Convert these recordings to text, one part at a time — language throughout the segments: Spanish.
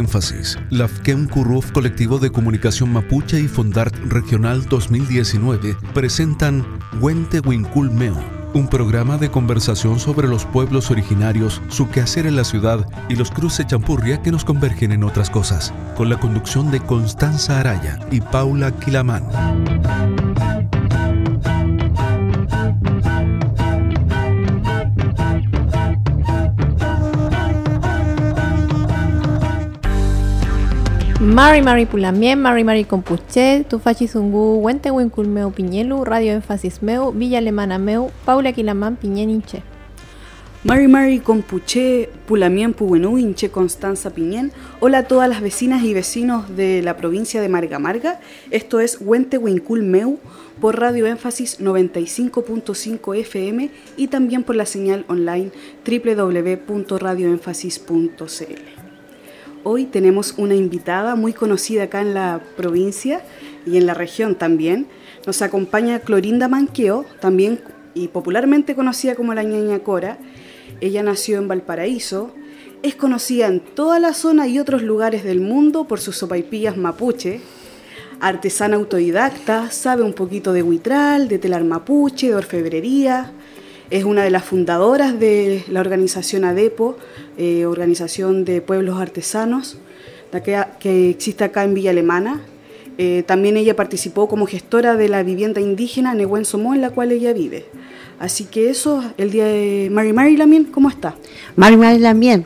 Énfasis, Lafken Curruf Colectivo de Comunicación Mapuche y Fondart Regional 2019 presentan Huente Huincul Meu, un programa de conversación sobre los pueblos originarios, su quehacer en la ciudad y los cruces champurria que nos convergen en otras cosas, con la conducción de Constanza Araya y Paula Quilamán. Mari Pulamien, Mari Compuche, Tufachizungu, Huente Huincul Meu Piñelu, Radio Énfasis Meu, Villa Alemana Meu, Paula Quilamán Piñén Inche. Mari Compuche, Pulamien Puwenú Inche Constanza Piñén. Hola a todas las vecinas y vecinos de la provincia de Marga. Esto es Huente Huincul Meu por Radio Énfasis 95.5 FM y también por la señal online www.radioénfasis.cl. Hoy tenemos una invitada muy conocida acá en la provincia y en la región también. Nos acompaña Clorinda Manqueo, también y popularmente conocida como la Ñaña Cora. Ella nació en Valparaíso, es conocida en toda la zona y otros lugares del mundo por sus sopaipillas mapuche, artesana autodidacta, sabe un poquito de huitral, de telar mapuche, de orfebrería. Es una de las fundadoras de la organización ADEPO, Organización de Pueblos Artesanos, que existe acá en Villa Alemana. También ella participó como gestora de la vivienda indígena Nehuen Somó, en la cual ella vive. Así que eso, el día de Mari Lamien, ¿cómo está? Mari Lamien,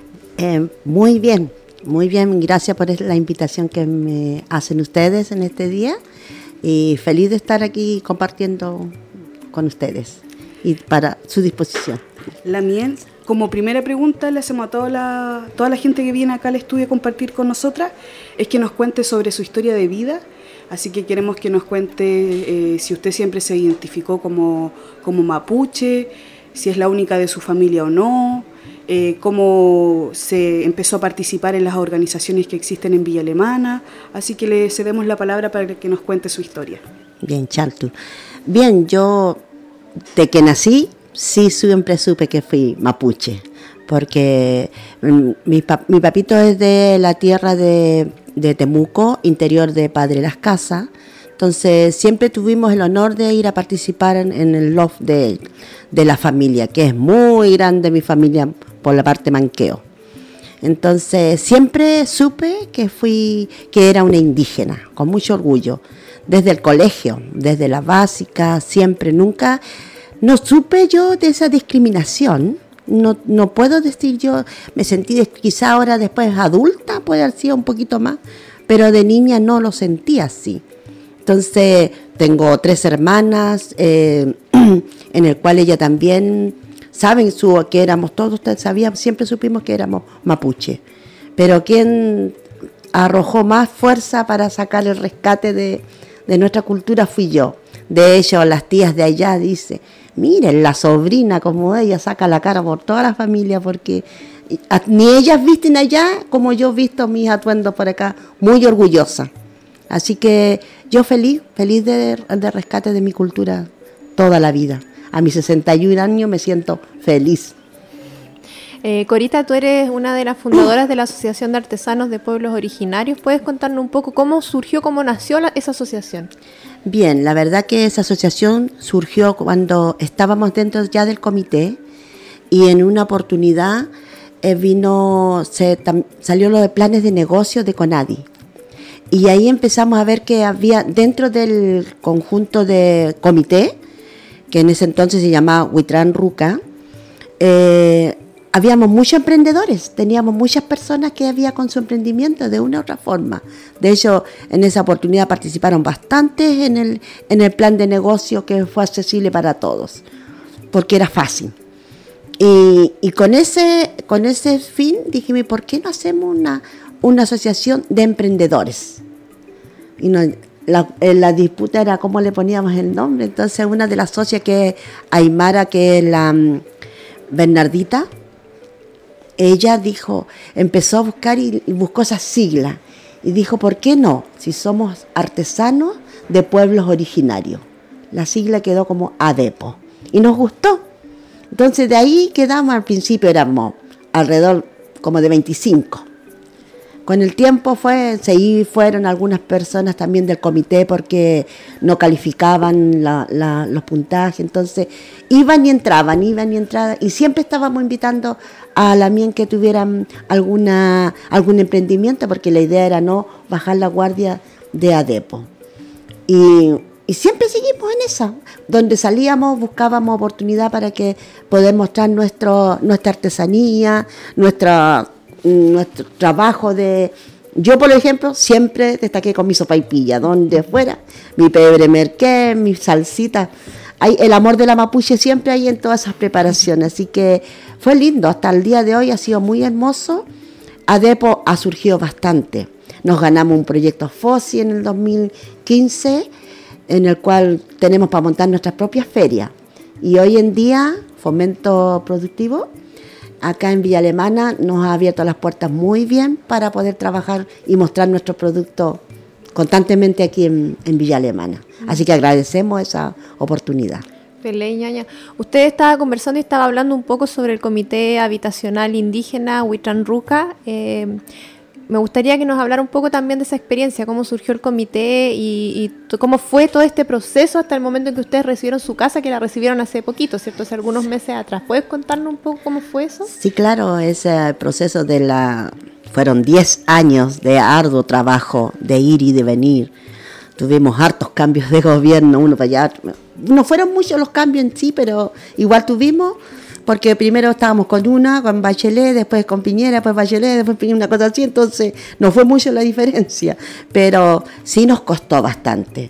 muy bien, gracias por la invitación que me hacen ustedes en este día y feliz de estar aquí compartiendo con ustedes y para su disposición. Lamien, como primera pregunta le hacemos a toda la gente que viene acá al estudio a compartir con nosotras, es que nos cuente sobre su historia de vida. Así que queremos que nos cuente si usted siempre se identificó como mapuche, si es la única de su familia o no, cómo se empezó a participar en las organizaciones que existen en Villa Alemana. Así que le cedemos la palabra para que nos cuente su historia. Bien, Chartu. Bien, yo de que nací, sí siempre supe que fui mapuche, porque mi papito es de la tierra de Temuco, interior de Padre Las Casas. Entonces siempre tuvimos el honor de ir a participar en el loft de la familia, que es muy grande mi familia por la parte Manqueo. Entonces siempre supe que era una indígena, con mucho orgullo, desde el colegio, desde la básica, siempre, nunca, no supe yo de esa discriminación. No puedo decir yo, me sentí quizá ahora después adulta, puede haber sido un poquito más, pero de niña no lo sentí así. Entonces tengo 3 hermanas, en el cual ella también saben que éramos todos, ustedes sabían, siempre supimos que éramos mapuche, pero quien arrojó más fuerza para sacar el rescate de nuestra cultura fui yo. De hecho, las tías de allá dicen, miren, la sobrina como ella saca la cara por toda la familia, porque ni ellas visten allá como yo he visto mis atuendos por acá, muy orgullosa. Así que yo feliz de rescate de mi cultura toda la vida. A mis 61 años me siento feliz. Corita, tú eres una de las fundadoras de la Asociación de Artesanos de Pueblos Originarios. ¿Puedes contarnos un poco cómo surgió, cómo nació esa asociación? Bien, la verdad que esa asociación surgió cuando estábamos dentro ya del comité y en una oportunidad salió lo de planes de negocio de CONADI. Y ahí empezamos a ver que había dentro del conjunto de comité, que en ese entonces se llamaba Huitrán Ruca, habíamos muchos emprendedores, teníamos muchas personas que había con su emprendimiento de una u otra forma. De hecho, en esa oportunidad participaron bastantes en el plan de negocio que fue accesible para todos, porque era fácil. Y con ese fin dijimos, ¿por qué no hacemos una asociación de emprendedores? Y la disputa era cómo le poníamos el nombre. Entonces una de las socias, que es Aymara, que es la Bernardita, ella empezó a buscar y buscó esas siglas y dijo, ¿por qué no? Si somos artesanos de pueblos originarios. La sigla quedó como ADEPO y nos gustó. Entonces de ahí quedamos, al principio éramos alrededor como de 25. Con el tiempo fueron algunas personas también del comité porque no calificaban los puntajes, entonces iban y entraban, y siempre estábamos invitando a la MIEN que tuvieran algún emprendimiento, porque la idea era no bajar la guardia de ADEPO. Y siempre seguimos en esa, donde salíamos buscábamos oportunidad para que poder mostrar nuestra artesanía, nuestro trabajo Yo, por ejemplo, siempre destaqué con mi sopaipilla, donde fuera, mi pebre merqué, mi salsita. El amor de la mapuche siempre hay en todas esas preparaciones, así que fue lindo, hasta el día de hoy ha sido muy hermoso. ADEPO ha surgido bastante. Nos ganamos un proyecto FOSI en el 2015, en el cual tenemos para montar nuestras propias ferias. Y hoy en día, Fomento Productivo, acá en Villa Alemana, nos ha abierto las puertas muy bien para poder trabajar y mostrar nuestros productos constantemente aquí en Villa Alemana. Así que agradecemos esa oportunidad. Pelé, ñaña. Usted estaba conversando y estaba hablando un poco sobre el Comité Habitacional Indígena Huitranruca. Me gustaría que nos hablara un poco también de esa experiencia, cómo surgió el comité y cómo fue todo este proceso hasta el momento en que ustedes recibieron su casa, que la recibieron hace poquito, ¿cierto? Hace algunos meses atrás. ¿Puedes contarnos un poco cómo fue eso? Sí, claro, ese proceso fueron 10 años de arduo trabajo, de ir y de venir. Tuvimos hartos cambios de gobierno, uno para allá. No fueron muchos los cambios en sí, pero igual tuvimos. Porque primero estábamos con Bachelet, después con Piñera, después Bachelet, después Piñera, una cosa así, entonces no fue mucho la diferencia, pero sí nos costó bastante,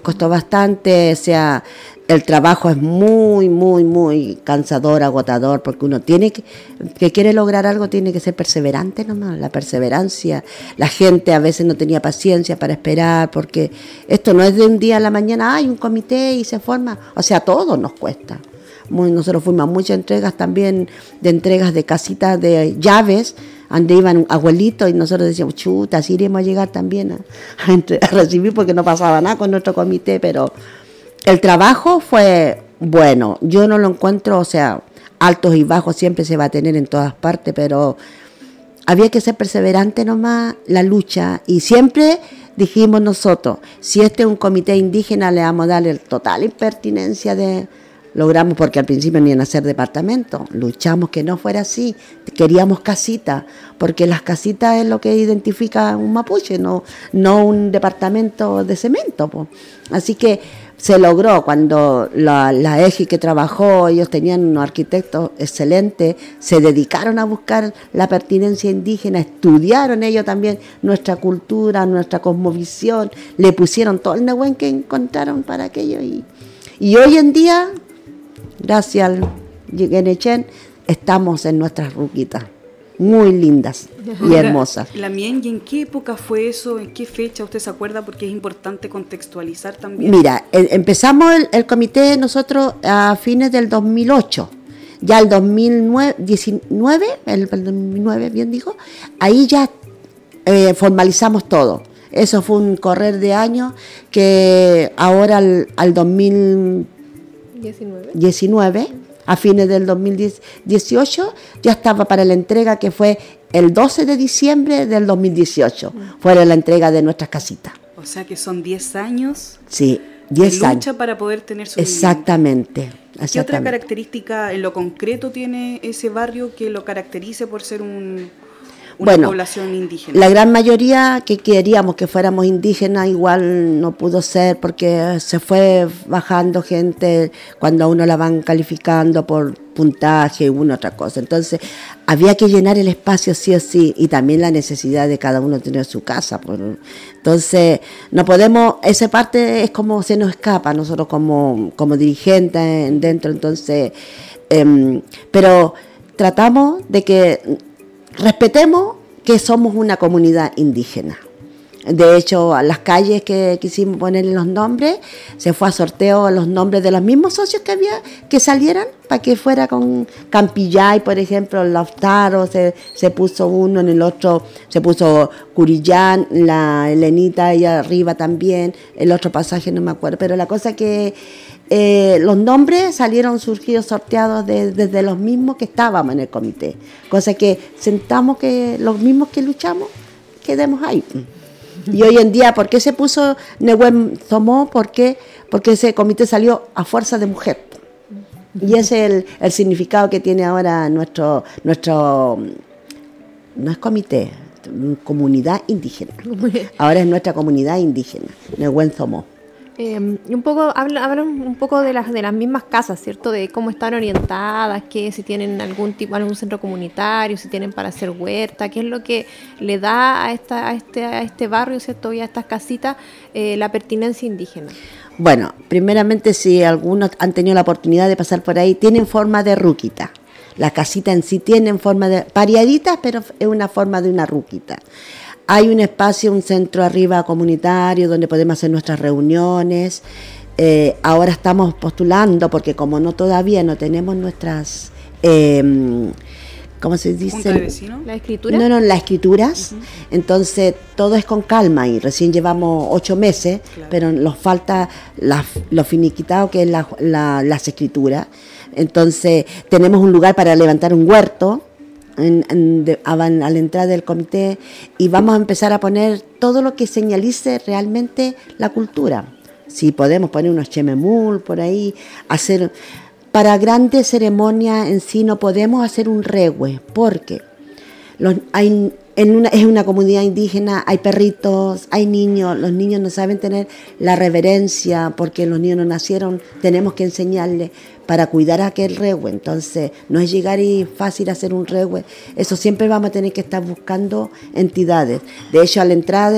o sea, el trabajo es muy, muy, muy cansador, agotador, porque uno tiene que quiere lograr algo, tiene que ser perseverante nomás, la perseverancia, la gente a veces no tenía paciencia para esperar, porque esto no es de un día a la mañana, hay un comité y se forma, o sea, todo nos cuesta. Nosotros fuimos a muchas entregas también, de entregas de casitas de llaves, donde iban abuelitos y nosotros decíamos, chuta, así iremos a llegar también a recibir, porque no pasaba nada con nuestro comité, pero el trabajo fue bueno. Yo no lo encuentro, o sea, altos y bajos siempre se va a tener en todas partes, pero había que ser perseverante nomás, la lucha, y siempre dijimos nosotros, si este es un comité indígena, le vamos a dar el total impertinencia logramos, porque al principio no iban a ser departamentos, luchamos que no fuera así, queríamos casitas, porque las casitas es lo que identifica un mapuche, no un departamento de cemento, po. Así que se logró cuando la EGI que trabajó, ellos tenían unos arquitectos excelentes, se dedicaron a buscar la pertinencia indígena, estudiaron ellos también nuestra cultura, nuestra cosmovisión, le pusieron todo el nehuen que encontraron para aquello, y hoy en día, gracias al Yeguenechen, estamos en nuestras ruquitas, muy lindas y hermosas. La MIEN, ¿y en qué época fue eso? ¿En qué fecha usted se acuerda? Porque es importante contextualizar también. Mira, empezamos el comité nosotros a fines del 2008. Ya el 2019, el 2009, bien dijo, ahí ya formalizamos todo. Eso fue un correr de años que ahora al 2019, a fines del 2018, ya estaba para la entrega, que fue el 12 de diciembre del 2018. Fue la entrega de nuestras casitas. O sea que son 10 años. Sí, 10 años. Lucha para poder tener su Exactamente. ¿Qué otra característica en lo concreto tiene ese barrio que lo caracterice por ser una población indígena? La gran mayoría que queríamos que fuéramos indígenas igual no pudo ser, porque se fue bajando gente cuando a uno la van calificando por puntaje, una otra cosa. Entonces había que llenar el espacio sí o sí, y también la necesidad de cada uno tener su casa. Entonces no podemos, esa parte es como se nos escapa nosotros como dirigentes dentro. Entonces, pero tratamos de que respetemos que somos una comunidad indígena. De hecho, a las calles que quisimos ponerle los nombres, se fue a sorteo los nombres de los mismos socios que había, que salieran, para que fuera con Campillay, por ejemplo, Lautaro, se puso uno, en el otro se puso Curillán, la Elenita ahí arriba también, el otro pasaje no me acuerdo, pero la cosa que los nombres salieron surgidos, sorteados desde los mismos que estábamos en el comité, cosa que sentamos que los mismos que luchamos, quedemos ahí. Y hoy en día, ¿por qué se puso Nehuen Thomó? Porque ese comité salió a fuerza de mujer. Y ese es el significado que tiene ahora nuestro no es comité, comunidad indígena. Ahora es nuestra comunidad indígena, Nehuen Thomó. Un poco hablan un poco de las mismas casas, ¿cierto? De cómo están orientadas, que si tienen algún centro comunitario, si tienen para hacer huerta, qué es lo que le da a este barrio, ¿cierto? Y a estas casitas la pertinencia indígena. Bueno, primeramente, si algunos han tenido la oportunidad de pasar por ahí, tienen forma de ruquita. Las casitas en sí tienen forma de pareaditas, pero es una forma de una ruquita. Hay un espacio, un centro arriba comunitario donde podemos hacer nuestras reuniones. Ahora estamos postulando porque como todavía no tenemos nuestras, ¿cómo se dice? ¿Junta de vecinos? ¿La escritura? No, las escrituras. Entonces todo es con calma y recién llevamos 8 meses, claro. Pero nos falta lo finiquitado que es las escrituras. Entonces tenemos un lugar para levantar un huerto. A la entrada del comité y vamos a empezar a poner todo lo que señalice realmente la cultura. Si podemos poner unos chememul por ahí, hacer para grandes ceremonias en sí no podemos hacer un regue porque es una comunidad indígena, hay perritos, hay niños, los niños no saben tener la reverencia porque los niños no nacieron, tenemos que enseñarles para cuidar aquel regue, entonces no es llegar y fácil hacer un regue, eso siempre vamos a tener que estar buscando entidades. De hecho, a la entrada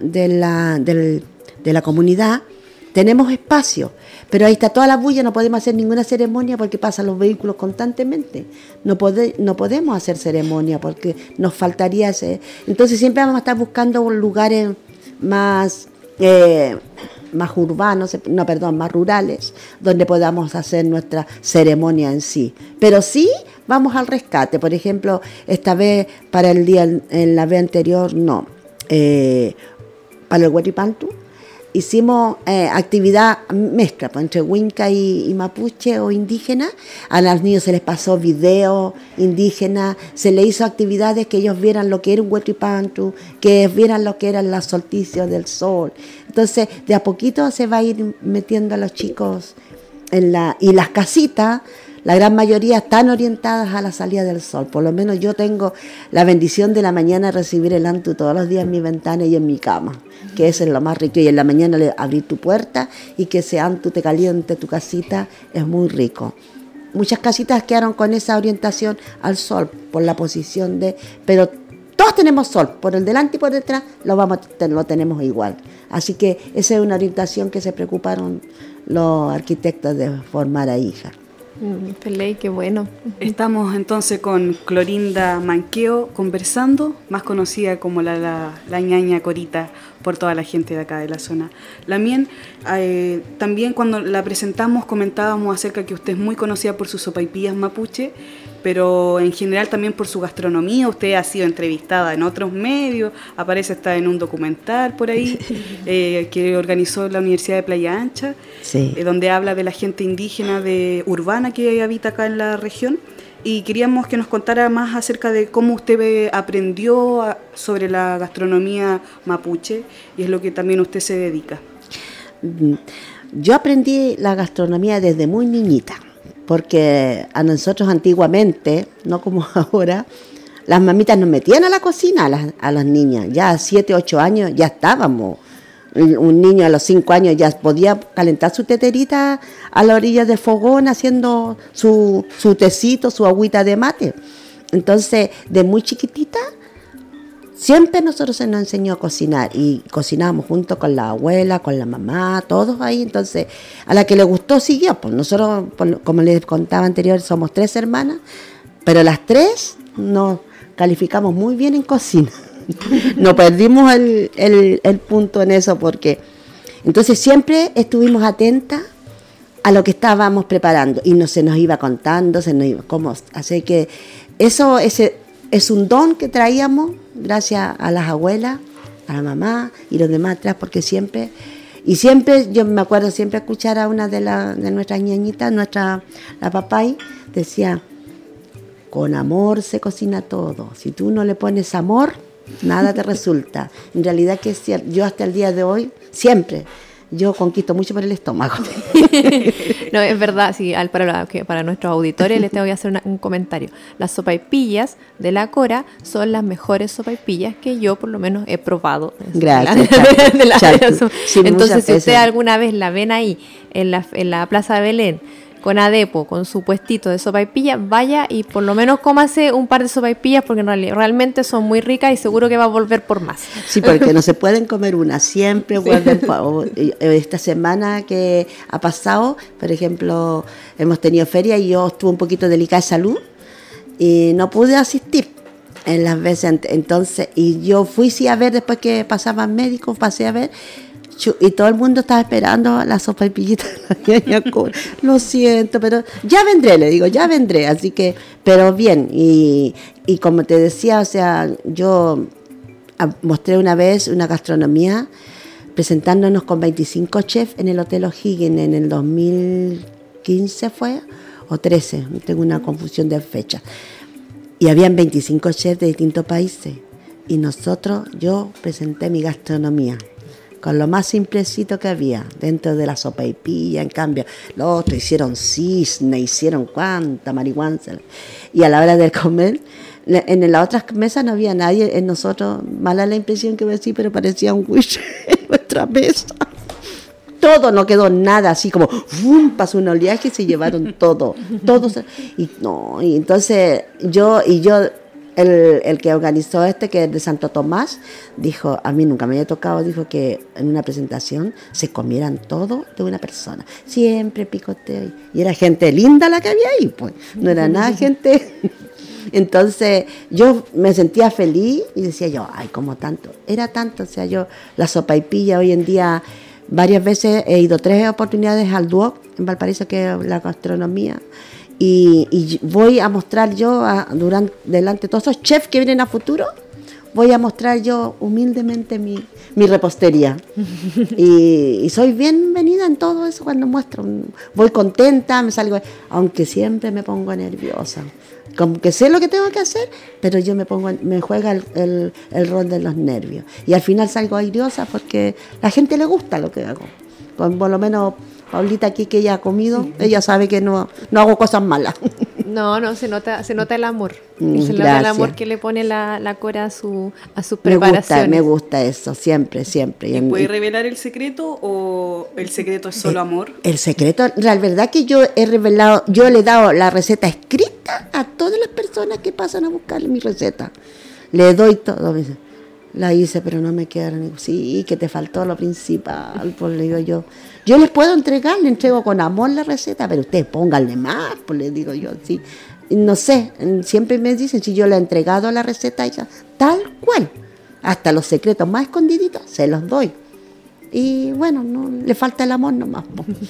de la comunidad tenemos espacio, pero ahí está toda la bulla, no podemos hacer ninguna ceremonia porque pasan los vehículos constantemente. No podemos hacer ceremonia porque nos faltaría ese. Entonces siempre vamos a estar buscando lugares más urbanos, más rurales, donde podamos hacer nuestra ceremonia en sí. Pero sí vamos al rescate. Por ejemplo, esta vez para el día, en la vez anterior, no. Para el Hueripantu, hicimos actividad mezcla entre Huinca y mapuche o indígena. A los niños se les pasó video indígena, se les hizo actividades que ellos vieran lo que era un huetripantu, que vieran lo que eran los solsticios del sol. Entonces, de a poquito se va a ir metiendo a los chicos y las casitas. La gran mayoría están orientadas a la salida del sol. Por lo menos yo tengo la bendición de la mañana de recibir el antu todos los días en mi ventana y en mi cama, que eso es lo más rico. Y en la mañana abrir tu puerta y que ese antu te caliente tu casita es muy rico. Muchas casitas quedaron con esa orientación al sol por la posición pero todos tenemos sol, por el delante y por detrás lo tenemos igual. Así que esa es una orientación que se preocuparon los arquitectos de formar a hija. Pelé, qué bueno. Estamos entonces con Clorinda Manqueo conversando, más conocida como la ñaña Corita por toda la gente de acá de la zona. Lamien, también cuando la presentamos comentábamos acerca que usted es muy conocida por sus sopaipillas mapuche, pero en general también por su gastronomía. Usted ha sido entrevistada en otros medios, aparece hasta en un documental por ahí que organizó la Universidad de Playa Ancha, sí. Donde habla de la gente indígena urbana que habita acá en la región. Y queríamos que nos contara más acerca de cómo usted aprendió sobre la gastronomía mapuche, y es lo que también usted se dedica. Yo aprendí la gastronomía desde muy niñita, porque a nosotros antiguamente, no como ahora, las mamitas nos metían a la cocina a las niñas. Ya a 7, 8 años ya estábamos. Un niño a los 5 años ya podía calentar su teterita a la orilla del fogón haciendo su tecito, su agüita de mate. Entonces, de muy chiquitita, siempre nosotros se nos enseñó a cocinar y cocinábamos junto con la abuela, con la mamá, todos ahí. Entonces, a la que le gustó siguió. Pues nosotros, como les contaba anterior, somos 3 hermanas, pero las 3 nos calificamos muy bien en cocina. No perdimos el punto en eso porque entonces siempre estuvimos atentas a lo que estábamos preparando y se nos iba contando, así que eso es un don que traíamos gracias a las abuelas, a la mamá y los demás atrás, porque siempre yo me acuerdo siempre escuchar a una de nuestras ñañitas, la papay, decía: con amor se cocina todo, si tú no le pones amor nada te resulta. En realidad que yo hasta el día de hoy, siempre, yo conquisto mucho por el estómago. No, es verdad, sí, para nuestros auditores les tengo que hacer un comentario. Las sopaipillas de la Cora son las mejores sopaipillas que yo por lo menos he probado. Gracias. Sí, entonces, si usted alguna vez la ven ahí en la Plaza de Belén, con Adepo, con su puestito de sopaipillas, vaya y por lo menos cómase un par de sopaipillas porque realmente son muy ricas y seguro que va a volver por más. Sí, porque no se pueden comer una, siempre vuelven. Esta semana que ha pasado, por ejemplo, hemos tenido feria y yo estuve un poquito delicada de salud y no pude asistir en las veces, entonces, y yo fui sí a ver después que pasaban médicos, pasé a ver. Y todo el mundo estaba esperando la sopaipillita de la Cora. Lo siento, pero ya vendré, le digo, ya vendré. Así que, pero bien. Y como te decía, o sea, yo mostré una vez una gastronomía presentándonos con 25 chefs en el Hotel O'Higgins en el 2015 fue, o 13, tengo una confusión de fecha. Y habían 25 chefs de distintos países. Y yo presenté mi gastronomía con lo más simplecito que había dentro de la sopaipilla. En cambio, los otros hicieron cisne, hicieron cuánta marihuana. Y a la hora de comer, en las otras mesas no había nadie. En nosotros, mala la impresión que me decía, pero parecía un wish en nuestra mesa. Todo, no quedó nada, así como ¡fum! Pasó un oleaje y se llevaron todo. Y entonces el que organizó que es de Santo Tomás, dijo, a mí nunca me había tocado, dijo que en una presentación se comieran todo de una persona. Siempre picoteo. Y era gente linda la que había ahí, pues. No era nada gente. Entonces yo me sentía feliz y decía yo, ay, como tanto. Era tanto, o sea, la sopaipilla hoy en día, varias veces he ido 3 oportunidades al Duoc en Valparaíso, que es la gastronomía. Y voy a mostrar yo, delante de todos esos chefs que vienen a futuro, voy a mostrar yo humildemente mi repostería. Y soy bienvenida en todo eso cuando muestro. Voy contenta, me salgo, aunque siempre me pongo nerviosa. Como que sé lo que tengo que hacer, pero yo me juega el rol de los nervios. Y al final salgo airosa porque a la gente le gusta lo que hago. Por lo menos Paulita aquí, que ella ha comido, ella sabe que no hago cosas malas. No, se nota el amor. Se nota el amor que le pone la Cora a sus preparaciones. Me gusta eso, siempre. ¿Y puede revelar el secreto o el secreto es solo amor? El secreto, la verdad que yo le he dado la receta escrita a todas las personas que pasan a buscar mi receta. Le doy todo, me dice, la hice, pero no me queda. Sí, que te faltó lo principal, pues le digo yo. Yo les puedo le entrego con amor la receta, pero ustedes pónganle más, pues les digo yo, sí. No sé, siempre me dicen, si yo le he entregado la receta ella, tal cual, hasta los secretos más escondiditos, se los doy. Y bueno, no le falta el amor nomás.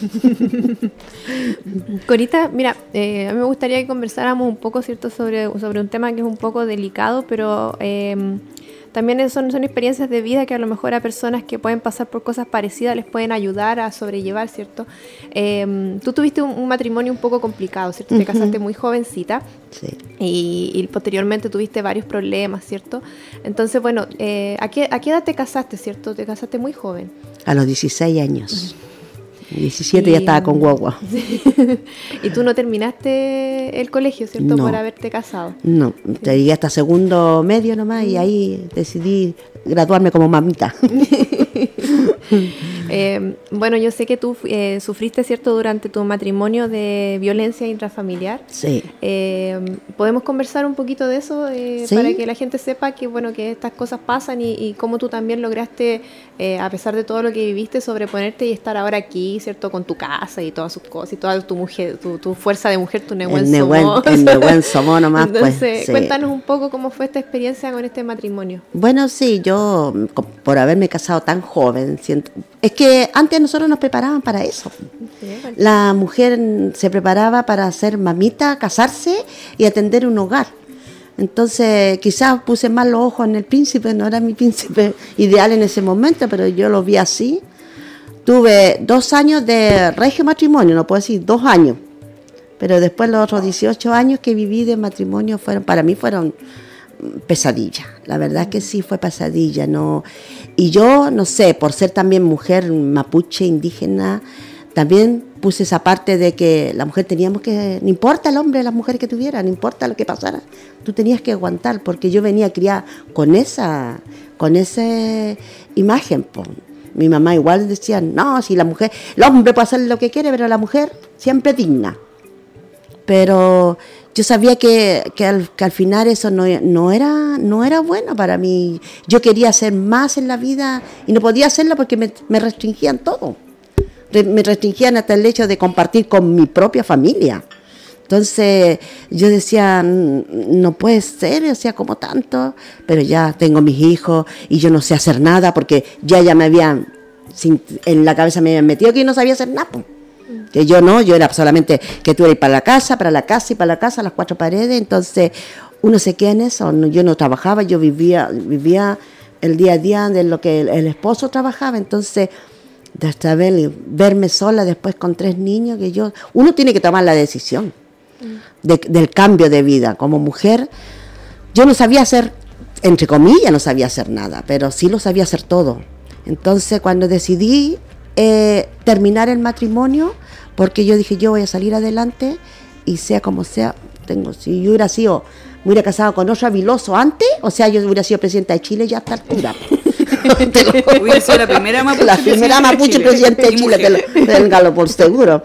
Corita, mira, a mí me gustaría que conversáramos un poco, ¿cierto?, sobre un tema que es un poco delicado, pero también son experiencias de vida que a lo mejor a personas que pueden pasar por cosas parecidas les pueden ayudar a sobrellevar, ¿cierto? Tú tuviste un matrimonio un poco complicado, ¿cierto? Te casaste muy jovencita. Sí. Y posteriormente tuviste varios problemas, ¿cierto? Entonces, bueno, ¿a qué edad te casaste, ¿cierto? Te casaste muy joven. A los 16 años. 17 ya estaba con guagua. Y tú no terminaste el colegio, ¿cierto? No. Por haberte casado. No, te llegué hasta segundo medio nomás y ahí decidí graduarme como mamita. Bueno, yo sé que tú sufriste, ¿cierto?, durante tu matrimonio de violencia intrafamiliar. Sí. ¿Podemos conversar un poquito de eso ¿Sí? para que la gente sepa que, bueno, que estas cosas pasan y cómo tú también lograste, a pesar de todo lo que viviste, sobreponerte y estar ahora aquí, ¿cierto?, con tu casa y todas sus cosas y toda tu mujer, tu fuerza de mujer, tu Nehuen Somó. El Nehuen Somó nomás. Entonces, pues, sí. Cuéntanos un poco cómo fue esta experiencia con este matrimonio. Bueno, sí, yo por haberme casado tan joven, es que antes nosotros nos preparaban para eso. Sí, bueno. La mujer se preparaba para ser mamita, casarse y atender un hogar. Entonces quizás puse mal los ojos en el príncipe, no era mi príncipe ideal en ese momento, pero yo lo vi así. Tuve 2 años de regio matrimonio, no puedo decir 2 años, pero después los otros 18 años que viví de matrimonio para mí fueron pesadilla, la verdad que sí fue pesadilla, ¿no? Y yo, no sé, por ser también mujer mapuche, indígena, también puse esa parte de que la mujer teníamos que, no importa el hombre, las mujeres que tuviera, no importa lo que pasara, tú tenías que aguantar, porque yo venía criada con esa imagen, po. Mi mamá igual decía, no, si la mujer, el hombre puede hacer lo que quiere, pero la mujer siempre digna. Pero yo sabía que al final eso no era bueno para mí. Yo quería hacer más en la vida y no podía hacerlo porque me restringían todo. Me restringían hasta el hecho de compartir con mi propia familia. Entonces yo decía, no puede ser, o sea, como tanto, pero ya tengo mis hijos y yo no sé hacer nada porque ya me habían, en la cabeza me habían metido que yo no sabía hacer nada. Que yo era solamente que tú eres para la casa y para la casa, las 4 paredes. Entonces uno se queda en eso. Yo no trabajaba, yo vivía el día a día de lo que el esposo trabajaba. Entonces, hasta verme sola después con 3 niños, uno tiene que tomar la decisión del cambio de vida. Como mujer, yo no sabía hacer, entre comillas, no sabía hacer nada, pero sí lo sabía hacer todo. Entonces, cuando decidí terminar el matrimonio, porque yo dije, yo voy a salir adelante y sea como sea, si yo me hubiera casado con otro Viloso antes, o sea, yo hubiera sido presidenta de Chile ya a esta altura. Hubiera sido la primera mapuche presidenta de Chile, téngalo por seguro.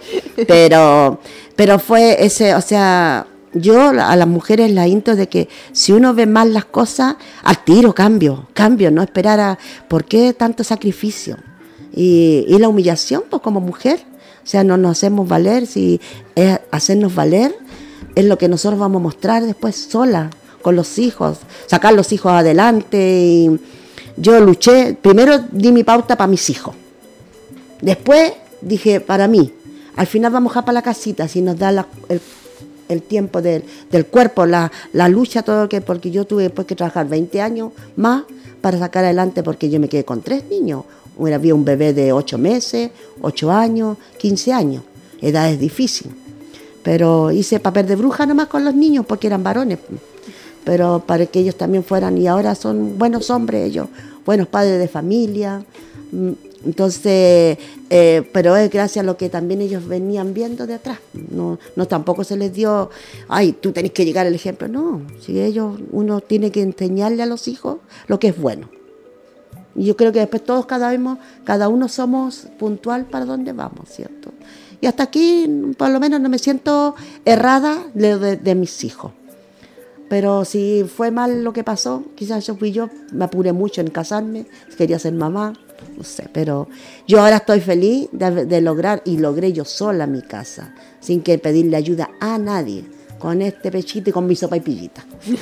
Pero fue ese, o sea, yo a las mujeres las insto de que si uno ve mal las cosas, al tiro cambio, no esperar a, ¿por qué tanto sacrificio? Y la humillación, pues como mujer, o sea, no nos hacemos valer, si es hacernos valer, es lo que nosotros vamos a mostrar después sola, con los hijos, sacar los hijos adelante. Y yo luché, primero di mi pauta para mis hijos, después dije para mí, al final vamos a para la casita, si nos da el tiempo del cuerpo, la lucha, todo lo que, porque yo tuve después que trabajar 20 años más para sacar adelante, porque yo me quedé con 3 niños. Había un bebé de 8 meses, 8 años, 15 años. Edad es difícil. Pero hice papel de bruja nomás con los niños porque eran varones. Pero para que ellos también fueran, y ahora son buenos hombres ellos, buenos padres de familia. Entonces, pero es gracias a lo que también ellos venían viendo de atrás. No tampoco se les dio, ay, tú tenés que llegar al ejemplo. No, si uno tiene que enseñarle a los hijos lo que es bueno. Y yo creo que después todos cada uno somos puntual para donde vamos, ¿cierto? Y hasta aquí, por lo menos, no me siento errada de mis hijos. Pero si fue mal lo que pasó, quizás me apuré mucho en casarme, quería ser mamá, no sé. Pero yo ahora estoy feliz de lograr, y logré yo sola mi casa, sin que pedirle ayuda a nadie, con este pechito y con mi sopa y pillita.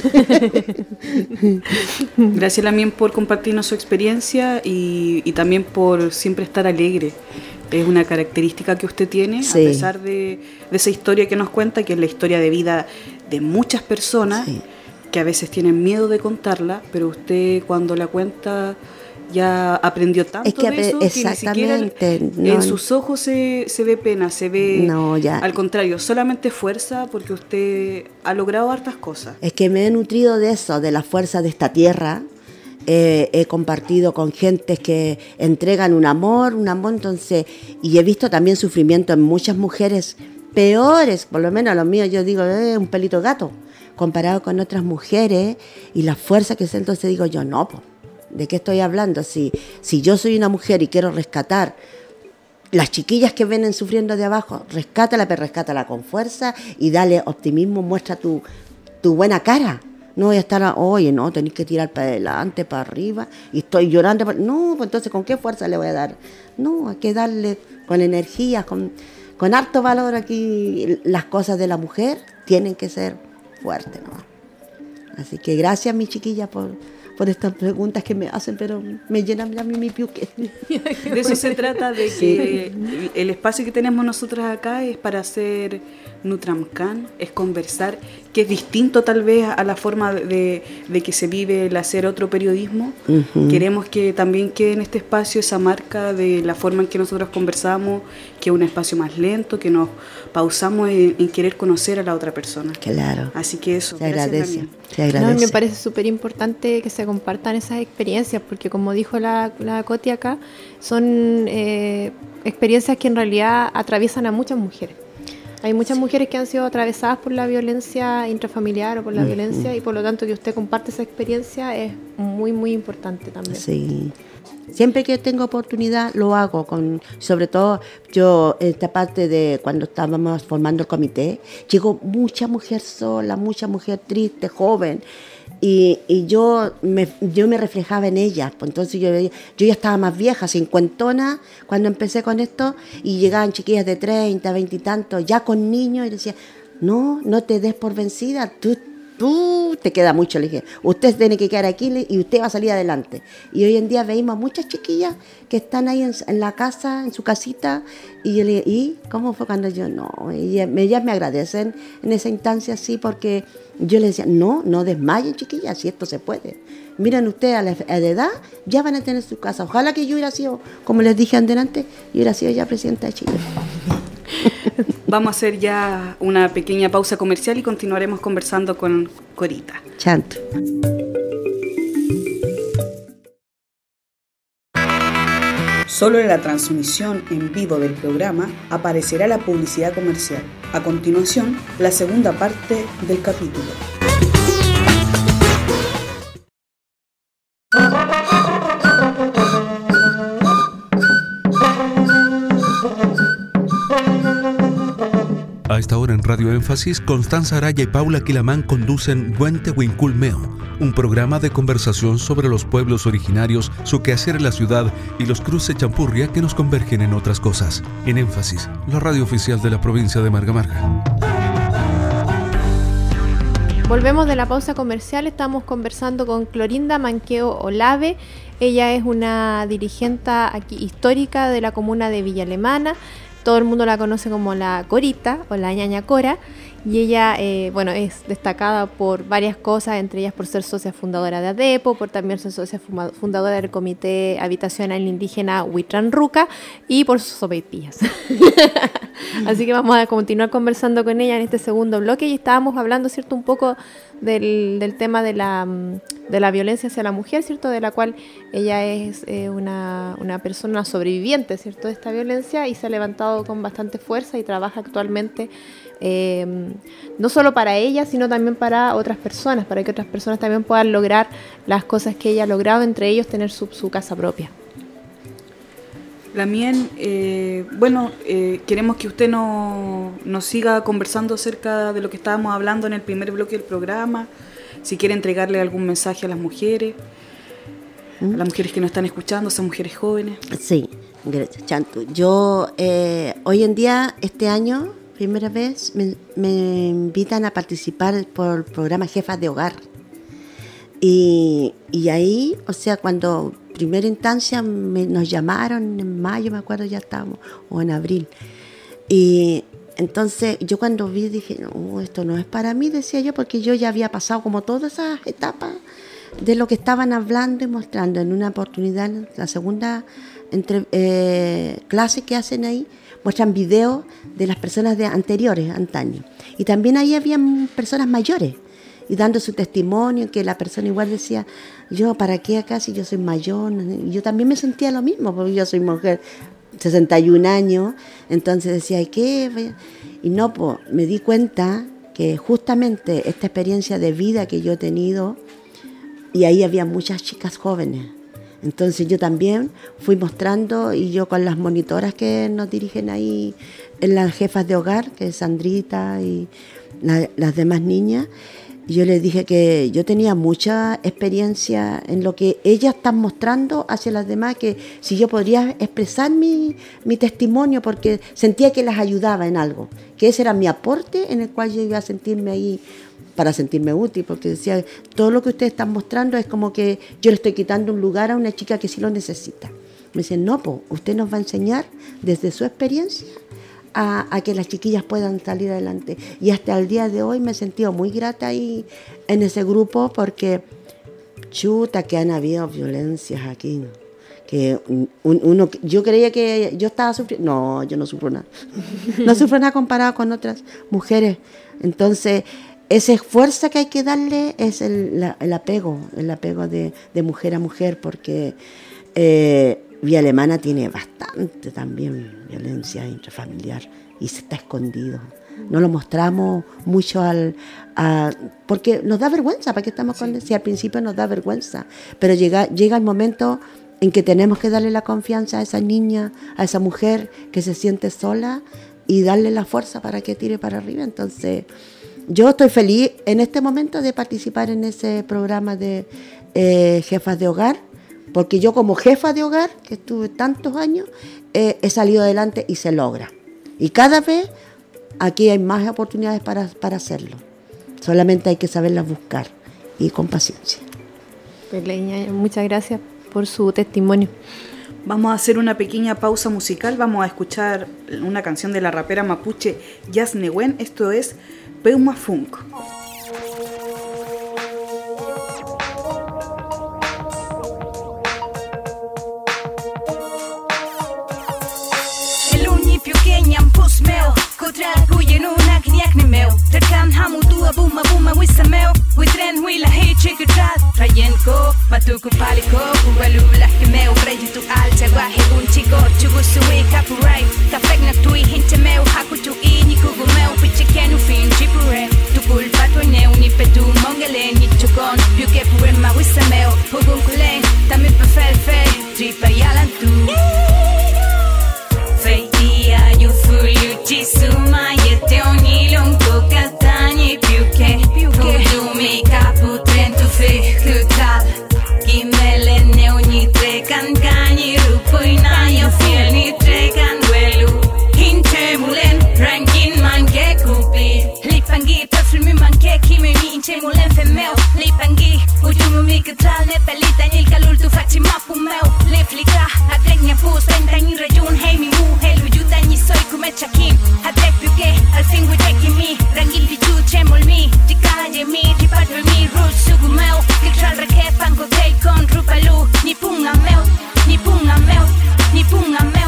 Gracias también por compartirnos su experiencia y también por siempre estar alegre. Es una característica que usted tiene, sí. A pesar de esa historia que nos cuenta, que es la historia de vida de muchas personas, sí, que a veces tienen miedo de contarla, pero usted cuando la cuenta ya aprendió tanto de eso que ni siquiera en sus ojos se ve pena, se ve, al contrario, solamente fuerza, porque usted ha logrado hartas cosas. Es que me he nutrido de eso, de la fuerza de esta tierra. He compartido con gentes que entregan un amor, entonces, y he visto también sufrimiento en muchas mujeres peores, por lo menos los míos, yo digo, un pelito gato, comparado con otras mujeres, y la fuerza que sé, entonces digo yo, no, pues, ¿de qué estoy hablando? Si yo soy una mujer y quiero rescatar las chiquillas que vienen sufriendo de abajo, rescátala, pero rescátala con fuerza y dale optimismo, muestra tu buena cara. No voy a estar, oye, no, tenéis que tirar para adelante, para arriba, y estoy llorando. No, pues entonces, ¿con qué fuerza le voy a dar? No, hay que darle con energía, con harto valor aquí. Las cosas de la mujer tienen que ser fuertes, ¿no? Así que gracias, mi chiquilla, por estas preguntas que me hacen, pero me llenan a mí mi piuque. De eso se trata, de que el espacio que tenemos nosotras acá es para hacer Nutramcan, es conversar, que es distinto tal vez a la forma de que se vive el hacer otro periodismo. Queremos que también quede en este espacio esa marca de la forma en que nosotros conversamos, que es un espacio más lento, que nos pausamos en querer conocer a la otra persona. Claro. Así que eso, se agradece. No, me parece súper importante que se compartan esas experiencias, porque como dijo la Coti acá, son experiencias que en realidad atraviesan a muchas mujeres. Hay muchas mujeres que han sido atravesadas por la violencia intrafamiliar o por la violencia, y por lo tanto que usted comparte esa experiencia es muy, muy importante también. Sí. Siempre que tengo oportunidad lo hago, sobre todo yo, esta parte de cuando estábamos formando el comité, llegó mucha mujer sola, mucha mujer triste, joven, y yo me reflejaba en ellas. Pues entonces yo ya estaba más vieja, cincuentona, cuando empecé con esto, y llegaban chiquillas de 30, 20 y tantos, ya con niños, y decía, no te des por vencida, tú te queda mucho. Le dije, usted tiene que quedar aquí y usted va a salir adelante. Y hoy en día veíamos muchas chiquillas que están ahí en la casa, en su casita, y yo le dije, ¿y cómo fue cuando yo? No, ellas me agradecen en esa instancia, sí, porque yo les decía, no desmayen, chiquillas, si esto se puede. Miren ustedes, a la edad ya van a tener su casa. Ojalá que yo hubiera sido, como les dije antes, yo hubiera sido ya presidenta de Chile. Vamos a hacer ya una pequeña pausa comercial y continuaremos conversando con Corita. Chanto. Solo en la transmisión en vivo del programa aparecerá la publicidad comercial. A continuación, la segunda parte del capítulo. A esta hora en Radio Énfasis, Constanza Araya y Paula Quilamán conducen Huente Huincul Meo, un programa de conversación sobre los pueblos originarios, su quehacer en la ciudad y los cruces champurria que nos convergen en otras cosas. En Énfasis, la radio oficial de la provincia de Marga Marga. Volvemos de la pausa comercial, estamos conversando con Clorinda Manqueo Olave. Ella es una dirigente aquí histórica de la comuna de Villa Alemana. Todo el mundo la conoce como la Corita o la ñaña Cora, y ella es destacada por varias cosas, entre ellas por ser socia fundadora de ADEPO, por también ser socia fundadora del Comité Habitacional Indígena Huitranruca y por sus sopaipillas. Así que vamos a continuar conversando con ella en este segundo bloque, y estábamos hablando, ¿cierto?, un poco del tema de la violencia hacia la mujer, ¿cierto?, de la cual ella es una persona sobreviviente, ¿cierto?, de esta violencia, y se ha levantado con bastante fuerza y trabaja actualmente no solo para ella, sino también para otras personas, para que otras personas también puedan lograr las cosas que ella ha logrado, entre ellos tener su casa propia. Lamien, queremos que usted nos siga conversando acerca de lo que estábamos hablando en el primer bloque del programa, si quiere entregarle algún mensaje a las mujeres que nos están escuchando, esas mujeres jóvenes. Sí, gracias, Chanto. Yo hoy en día, este año, primera vez, me invitan a participar por el programa Jefas de Hogar. Y ahí, o sea, cuando primera instancia nos llamaron en mayo, me acuerdo, ya estábamos, o en abril. Y entonces yo cuando vi dije, no, esto no es para mí, decía yo, porque yo ya había pasado como todas esas etapas de lo que estaban hablando y mostrando. En una oportunidad, la segunda clase que hacen ahí, muestran videos de las personas anteriores, antaño. Y también ahí habían personas mayores, y dando su testimonio, que la persona igual decía, yo, ¿para qué acá si yo soy mayor? Y yo también me sentía lo mismo, porque yo soy mujer, 61 años, entonces decía, ¿y qué? Y no, pues me di cuenta que justamente esta experiencia de vida que yo he tenido, y ahí había muchas chicas jóvenes, entonces yo también fui mostrando, y yo con las monitoras que nos dirigen ahí, en las jefas de hogar, que es Sandrita y las demás niñas, Y yo les dije que yo tenía mucha experiencia en lo que ellas están mostrando hacia las demás, que si yo podría expresar mi testimonio, porque sentía que las ayudaba en algo, que ese era mi aporte en el cual yo iba a sentirme ahí para sentirme útil, porque decía, todo lo que ustedes están mostrando es como que yo le estoy quitando un lugar a una chica que sí lo necesita. Me dicen, no, pues usted nos va a enseñar desde su experiencia a que las chiquillas puedan salir adelante. Y hasta el día de hoy me he sentido muy grata ahí en ese grupo, porque chuta que han habido violencias aquí, ¿no? Que yo creía que yo estaba sufriendo. No, yo no sufro nada. No sufro nada comparado con otras mujeres. Entonces, esa fuerza que hay que darle es el apego de mujer a mujer, porque Villa Alemana tiene bastante también violencia intrafamiliar y se está escondido. No lo mostramos mucho porque nos da vergüenza. ¿Para qué estamos con él? Si al principio nos da vergüenza, pero llega el momento en que tenemos que darle la confianza a esa niña, a esa mujer que se siente sola, y darle la fuerza para que tire para arriba. Entonces, yo estoy feliz en este momento de participar en ese programa de jefas de hogar, porque yo como jefa de hogar, que estuve tantos años, he salido adelante y se logra. Y cada vez aquí hay más oportunidades para hacerlo. Solamente hay que saberlas buscar y con paciencia. Pues, Leña, muchas gracias por su testimonio. Vamos a hacer una pequeña pausa musical. Vamos a escuchar una canción de la rapera mapuche Jazz Nehuen. Esto es Peuma Funk. Terkan hamu tua buma buma wisameo Witren huila hei chikutrat Trayenko matuku paliko Uwalulah kimeo Prejitu alta wahe un chico Chugusuwe kapurai Kapek na tui hintemeo Hakutu ini kugumeo Pichikenu fin chipure Tukul patweneu ni petu mongele ni chukon Yuke purema wisameo Hugun kuleng Tamipa felfel Tripa yalantu Feitia yufulu chisuma Yete onilon kokatani piuke Kudumi kapu trentu fikutal Kimele neuni trekan kani rupuina Yo fiel ni trekan welu Hinte mulen rankin manke kupi Lipangi perfumi manke kimi mi inche mulen femeo Lipangi ujumu mi katral ne pelita nil kalul tu fachi mapu meo Leflika adregnya pus tentani rayun hey mi mu helu yutani soy kumechakim Adreg piuke al fin witeki mi Rangil di chuche molmi Tikaje mi Ripadwe mi Ruch sugumeo Kitral reke panko kei kon rupalu Ni punga meo Ni punga meo Ni punga meo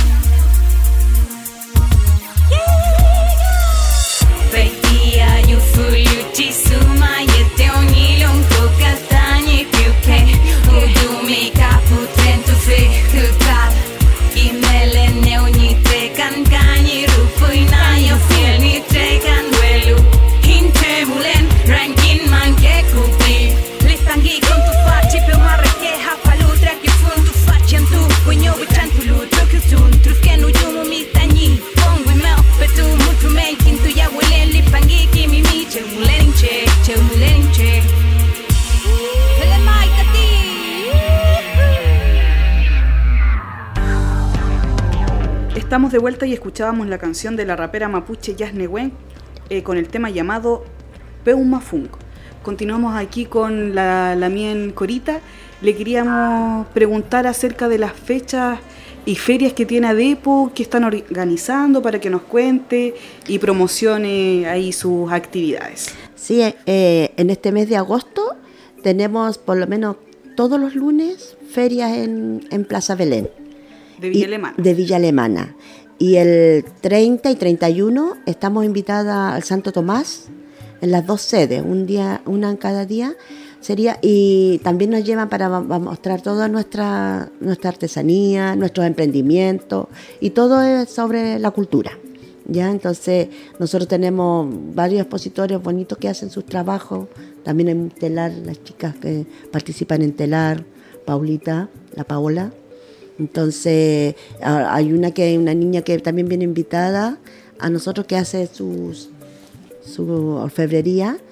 Feitia yufulu chisuma Yete onilon kokatani piuke Udumi kapu trentu fikutal Imele neuni trekan kani rupuina Yo fiel ni trekan welu Hinte mulen rankin manke kupi Lipangi con tu faci pe marreke hapalu Draki fun tu faci antu Wenyo witran pulu trokutun Trufke nu yumu mi tani Pongwi mel Petu mutu men kintu ya welen Lipangi kimi mi che mulen inche Che mulen inche Hele mai kati Estamos de vuelta y escuchábamos la canción de la rapera mapuche Jazz Nehuen con el tema llamado Peuma Funk. Continuamos aquí con la Mien Corita. Le queríamos preguntar acerca de las fechas y ferias que tiene ADEPO, que están organizando, para que nos cuente y promocione ahí sus actividades. Sí, en este mes de agosto tenemos por lo menos todos los lunes ferias en Plaza Belén. De Villa Alemana. De Villa Alemana. Y el 30 y 31 estamos invitadas al Santo Tomás en las dos sedes, una en cada día sería, y también nos llevan para mostrar toda nuestra artesanía, nuestros emprendimientos, y todo es sobre la cultura. ¿Ya? Entonces nosotros tenemos varios expositores bonitos que hacen sus trabajos, también en telar, las chicas que participan en telar, la Paola. Entonces hay una niña que también viene invitada a nosotros, que hace su orfebrería,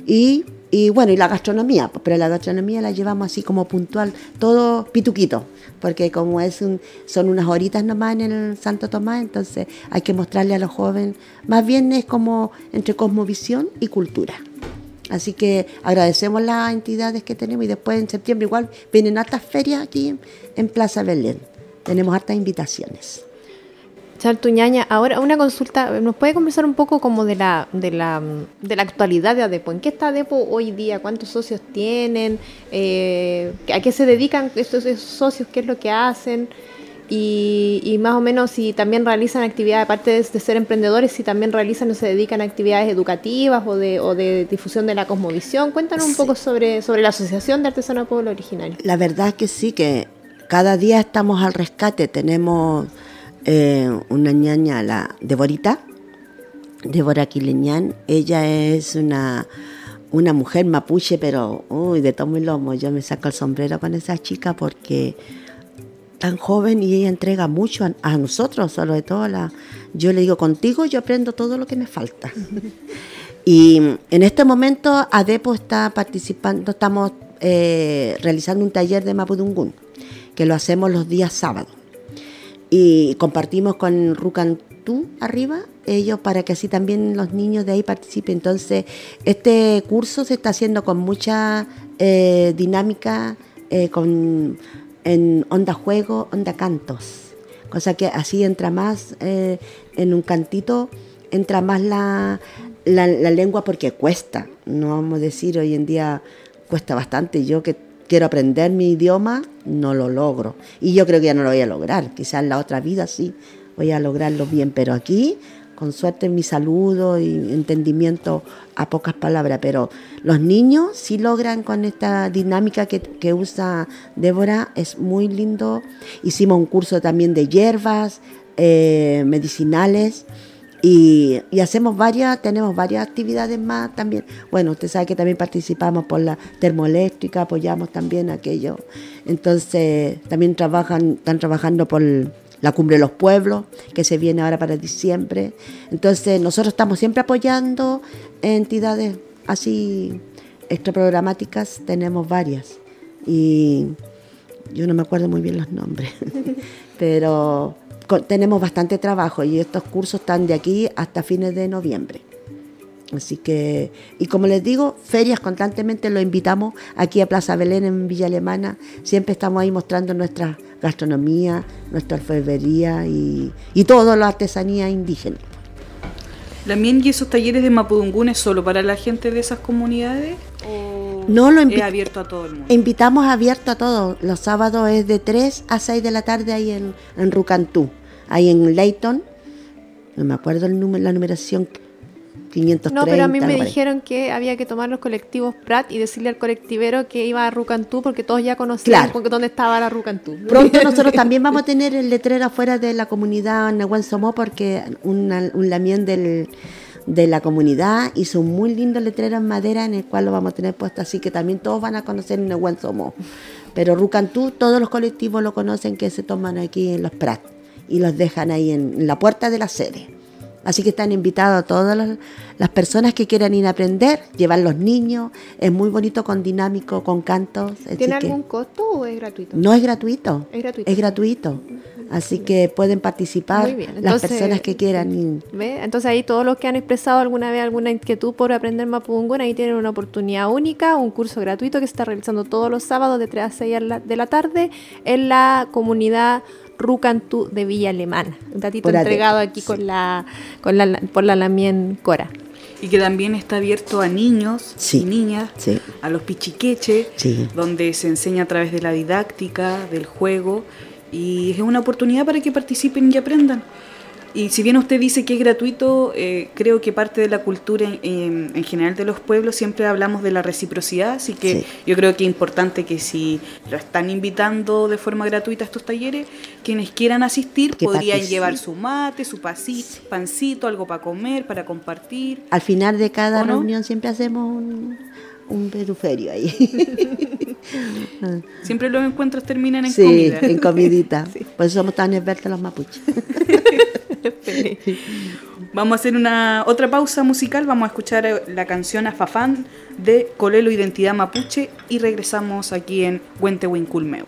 Y bueno, y la gastronomía, pero la gastronomía la llevamos así como puntual, todo pituquito, porque como son unas horitas nomás en el Santo Tomás, entonces hay que mostrarle a los jóvenes, más bien es como entre cosmovisión y cultura. Así que agradecemos las entidades que tenemos y después en septiembre igual vienen hartas ferias aquí en Plaza Belén, tenemos hartas invitaciones. Chartuñaña, ahora una consulta, ¿nos puede conversar un poco como de la actualidad de ADEPO? ¿En qué está ADEPO hoy día? ¿Cuántos socios tienen? ¿A qué se dedican esos socios? ¿Qué es lo que hacen? Y más o menos si también realizan actividades, aparte de ser emprendedores, si también realizan o se dedican a actividades educativas o de difusión de la cosmovisión. Cuéntanos un poco sobre la Asociación de Artesanos de Pueblo Originario. La verdad que sí, que cada día estamos al rescate, tenemos... una ñaña, la Débora Quileñán. Ella es una mujer mapuche, pero de tomo y lomo. Yo me saco el sombrero con esa chica porque tan joven y ella entrega mucho a nosotros, sobre todo yo le digo, contigo yo aprendo todo lo que me falta. Y en este momento ADEPO está participando, estamos realizando un taller de mapudungún, que lo hacemos los días sábados. Y compartimos con Rucantú arriba, ellos para que así también los niños de ahí participen. Entonces, este curso se está haciendo con mucha dinámica, en onda juego, onda cantos. Cosa que así entra más, en un cantito, entra más la lengua porque cuesta. No vamos a decir, hoy en día cuesta bastante. Yo que quiero aprender mi idioma, no lo logro. Y yo creo que ya no lo voy a lograr. Quizás en la otra vida sí voy a lograrlo bien. Pero aquí, con suerte, mi saludo y entendimiento a pocas palabras. Pero los niños sí logran con esta dinámica que usa Débora. Es muy lindo. Hicimos un curso también de hierbas medicinales. Y hacemos tenemos varias actividades más también. Bueno, usted sabe que también participamos por la termoeléctrica, apoyamos también aquello. Entonces, también están trabajando por la Cumbre de los Pueblos, que se viene ahora para diciembre. Entonces, nosotros estamos siempre apoyando entidades así extraprogramáticas, tenemos varias. Y yo no me acuerdo muy bien los nombres, pero... tenemos bastante trabajo y estos cursos están de aquí hasta fines de noviembre. Así que, y como les digo, ferias constantemente los invitamos aquí a Plaza Belén en Villa Alemana. Siempre estamos ahí mostrando nuestra gastronomía, nuestra orfebrería y toda la artesanía indígena. ¿También y esos talleres de mapudungún es solo para la gente de esas comunidades? ¿O no, es abierto a todo el mundo? Invitamos abierto a todos. Los sábados es de 3 a 6 de la tarde ahí en Rucantú. Ahí en Leyton, no me acuerdo el número, la numeración 530. No, pero a mí me dijeron que había que tomar los colectivos Prat y decirle al colectivero que iba a Rucantú porque todos ya conocían dónde estaba la Rucantú. Pronto nosotros también vamos a tener el letrero afuera de la comunidad Nahuén Somó porque un lamien de la comunidad hizo un muy lindo letrero en madera en el cual lo vamos a tener puesto, así que también todos van a conocer en Nahuén Somó. Pero Rucantú, todos los colectivos lo conocen, que se toman aquí en los Prat y los dejan ahí en la puerta de la sede. Así que están invitados a todas las personas que quieran ir a aprender, llevar los niños. Es muy bonito, con dinámico, con cantos. ¿Tiene algún costo o es gratuito? No, es gratuito. Es gratuito. Así que pueden participar las personas que quieran. ¿Ve? Entonces ahí todos los que han expresado alguna vez alguna inquietud por aprender mapudungún, ahí tienen una oportunidad única, un curso gratuito que se está realizando todos los sábados de 3 a 6 de la tarde en la comunidad Rucantú de Villa Alemana. Un datito entregado aquí por la Lamien Cora. Y que también está abierto a niños y niñas, a los pichiqueche, donde se enseña a través de la didáctica, del juego, y es una oportunidad para que participen y aprendan. Y si bien usted dice que es gratuito, creo que parte de la cultura en general de los pueblos siempre hablamos de la reciprocidad, así que yo creo que es importante que si lo están invitando de forma gratuita a estos talleres, quienes quieran asistir podrían llevar su mate, su pancito, algo para comer, para compartir. Al final de cada reunión siempre hacemos un peruferio ahí. Siempre los encuentros terminan en comida. En comidita. Por eso somos tan expertos los mapuches. Feliz. Vamos a hacer otra pausa musical. Vamos a escuchar la canción Afafán de Colelo Identidad Mapuche y regresamos aquí en Huentehuinculmeo.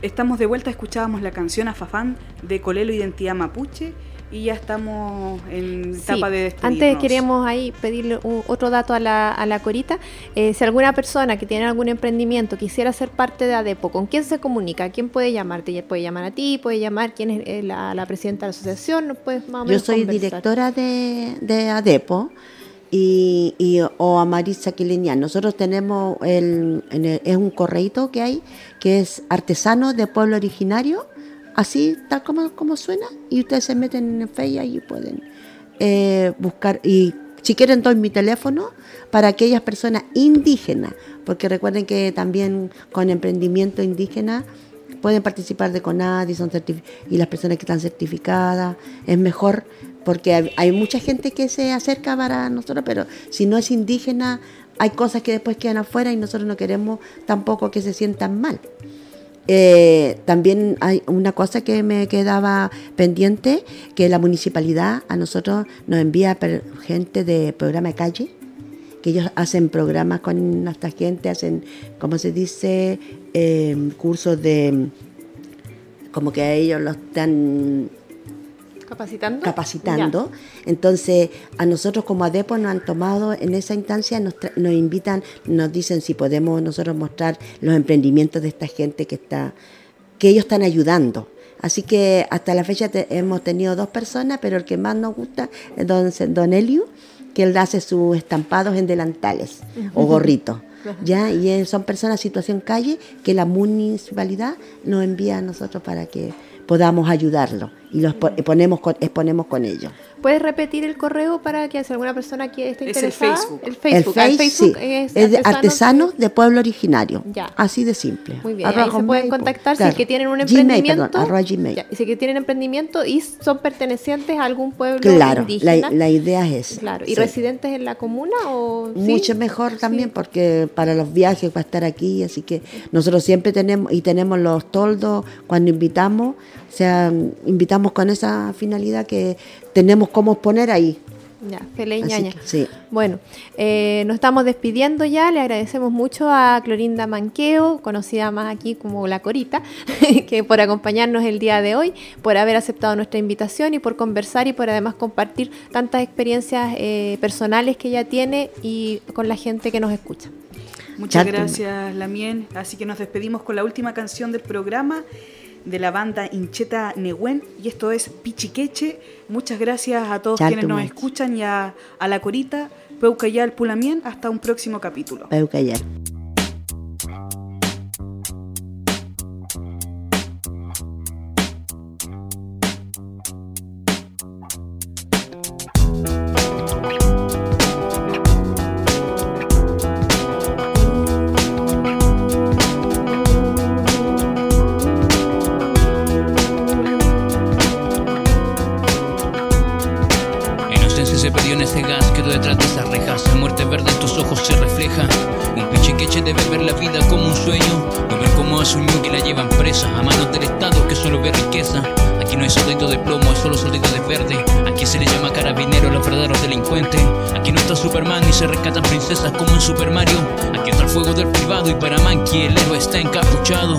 Estamos de vuelta, escuchábamos la canción Afafán de Colelo Identidad Mapuche y ya estamos en etapa de despedirnos. Antes queríamos ahí pedirle otro dato a la Corita. Si alguna persona que tiene algún emprendimiento quisiera ser parte de ADEPO, ¿con quién se comunica? ¿Quién puede llamarte? ¿Puede llamar a ti? ¿Puede llamar quién es la presidenta de la asociación? ¿No puedes más o menos Yo soy conversar? directora de ADEPO o a Marisa Quiliñán. Nosotros tenemos es un correíto que hay, que es artesanos de pueblo originario, así tal como suena, y ustedes se meten en Facebook y pueden buscar. Y si quieren doy mi teléfono para aquellas personas indígenas, porque recuerden que también con emprendimiento indígena pueden participar de CONADI y las personas que están certificadas, es mejor porque hay mucha gente que se acerca para nosotros, pero si no es indígena hay cosas que después quedan afuera y nosotros no queremos tampoco que se sientan mal. También hay una cosa que me quedaba pendiente, que la municipalidad a nosotros nos envía gente de programa de calle, que ellos hacen programas con esta gente, hacen, ¿cómo se dice? Cursos de, como que a ellos los están capacitando. Ya. Entonces a nosotros como ADEPO nos han tomado en esa instancia, nos invitan, nos dicen si podemos nosotros mostrar los emprendimientos de esta gente que ellos están ayudando. Así que hasta la fecha hemos tenido 2 personas, pero el que más nos gusta es don Elio, que él hace sus estampados en delantales o gorritos. ¿Ya? Y son personas en situación calle que la municipalidad nos envía a nosotros para que podamos ayudarlo y los exponemos con ellos. ¿Puedes repetir el correo para que si alguna persona que esté es interesada? El Facebook. El Facebook sí. Es de artesanos de pueblo originario. Ya. Así de simple. Muy bien. Ahí se pueden contactar si es que tienen un emprendimiento. Gmail. Ya. Y si es que tienen emprendimiento y son pertenecientes a algún pueblo indígena. Claro, la idea es esa. Claro. ¿Y residentes en la comuna o mucho mejor también, porque para los viajes va a estar aquí, así que nosotros siempre tenemos los toldos cuando invitamos, o sea, invitamos con esa finalidad que tenemos cómo poner ahí. Ya, feliz ñaña. Sí. Bueno, nos estamos despidiendo ya. Le agradecemos mucho a Clorinda Manqueo, conocida más aquí como La Corita, que por acompañarnos el día de hoy, por haber aceptado nuestra invitación y por conversar y por además compartir tantas experiencias personales que ella tiene y con la gente que nos escucha. Muchas gracias, Lamien. Así que nos despedimos con la última canción del programa de la banda Incheta Nehuen, y esto es Pichiqueche. Muchas gracias a todos quienes nos escuchan y a La Corita, Peucayal Pulamien. Hasta un próximo capítulo. Peucayal. Se rescatan princesas como en Super Mario. Aquí está el fuego del privado y para Mankey el héroe está encapuchado.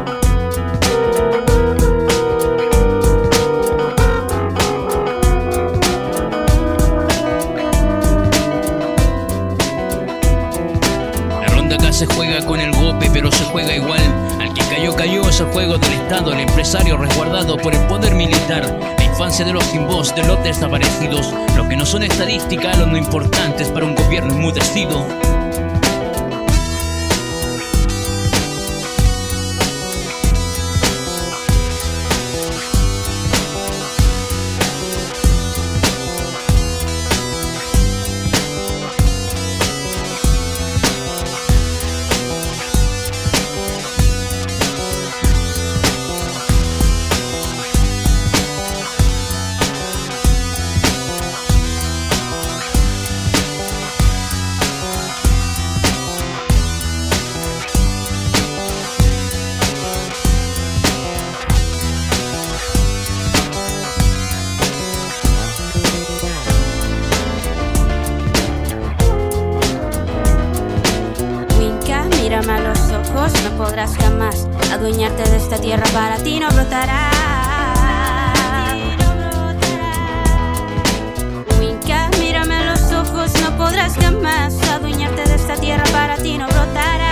La ronda acá se juega con el golpe, pero se juega igual. Al que cayó es el juego del Estado, el empresario resguardado por el poder militar. La infancia de los sin voz, de los desaparecidos, los que no son estadística, los no importantes para un gobierno enmudecido. tierra para ti no brotará. Winca, mírame a los ojos, no podrás jamás adueñarte de esta tierra, para ti no brotará.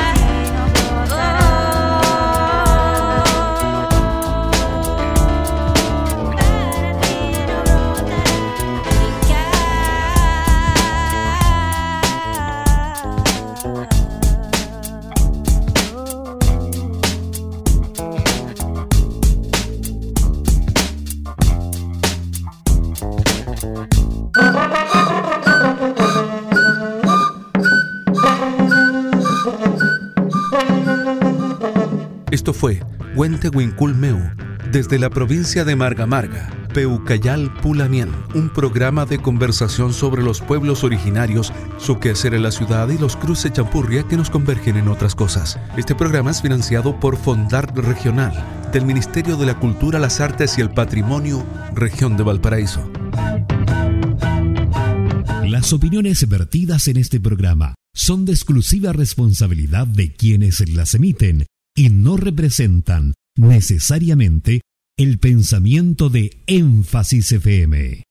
Esto fue Wente Wincul Meu, desde la provincia de Marga Marga, Peucayal Pulamien, un programa de conversación sobre los pueblos originarios, su quehacer en la ciudad y los cruces champurria que nos convergen en otras cosas. Este programa es financiado por Fondart Regional, del Ministerio de la Cultura, las Artes y el Patrimonio, Región de Valparaíso. Las opiniones vertidas en este programa son de exclusiva responsabilidad de quienes las emiten y no representan necesariamente el pensamiento de Énfasis FM.